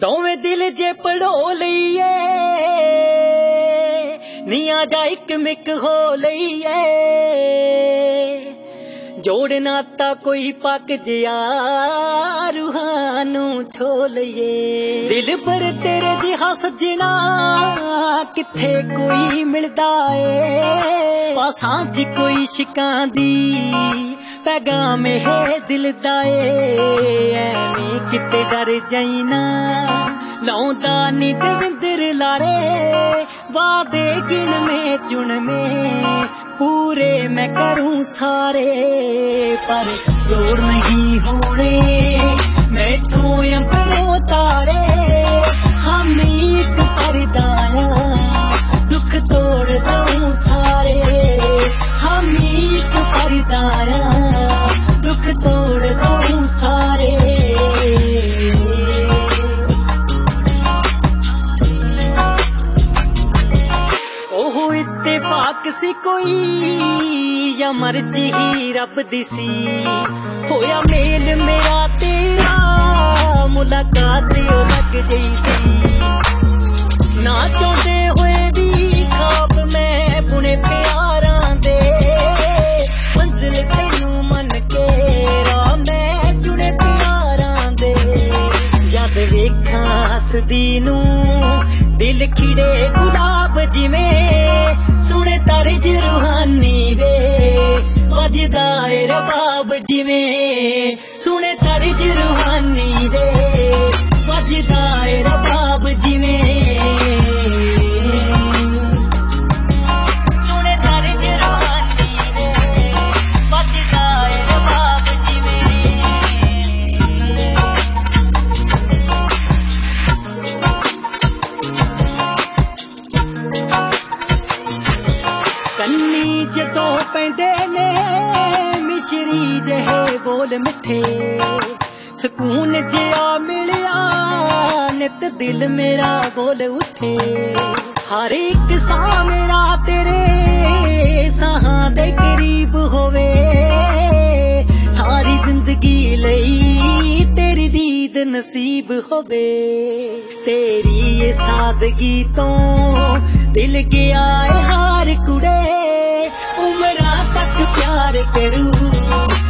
दोवें दिल जे पढ़ो लईए नी आ जा इक मिक हो लईए जोड़ नाता कोई पक जिया रूहानू छो लईए दिल पर तेरे जिहा सजना किथे कोई मिलदा ए पासां च कोई शिकां दी पैगाम है दिल दाए ऐवें किते डर जाइना लौंदा नी दविंदर लारे वादे गिण में चुन में पूरे मैं करूं सारे पर जोड़ नहीं होने मैथों अंबरों तारे हम एक परदाया दुख तोड़ दूं सारे हम एक परदाया दुख तोड़ दूं सारे ओहो इत्तेफाक सी कोई या मर्जी ही रब दी सी होया मेल मेरा तेरा मुलाकात ओ लग गई सी ना चाहते हुए भी खाब मैं बुने प्यारां दे मंजिल तेनू मन के राह मैं चुने प्यारां दे जद वेखां हसदी नू दिल खिड़े गुलाब जिवें सुने तर्ज रूहानी वे वजदा ए रबाब जिवें सुने तर्ज रूहानी वे वजदा ए रबाब जिवें सुने तर्ज रूहानी वे वजदा ए रबाब जिवें कन्नी जदों पैंदे ने मिश्री जहे बोल मिठे सुकून जिया मिलिया नित दिल मेरा बोल उठे हर एक साह मेरा तेरे साहां दे करीब होवे सारी जिंदगी लई तेरी दीद नसीब होवे तेरी ये सादगी तो दिल गया है हार कुड़े उमरा तक प्यार करूं